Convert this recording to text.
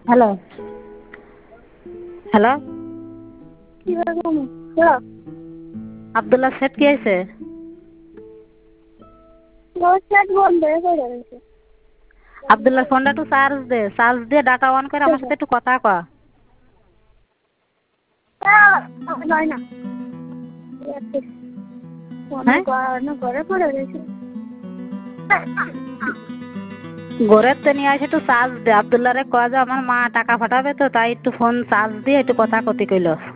Hello hello Abdullah set কি হয়েছে? আব্দুল্লাহ ফোনটা একটু চার্জ দিয়ে ডাটা অন করে আমার সাথে একটু কথা কয়। হ্যাঁ ঘরের তো নিয়ে আসে একটু চার্জ দে। আব্দুল্লাহরে কয় যে আমার মা টাকা পাঠাবে তো তাই একটু ফোন চার্জ দিয়ে একটু কথা কতি কইল।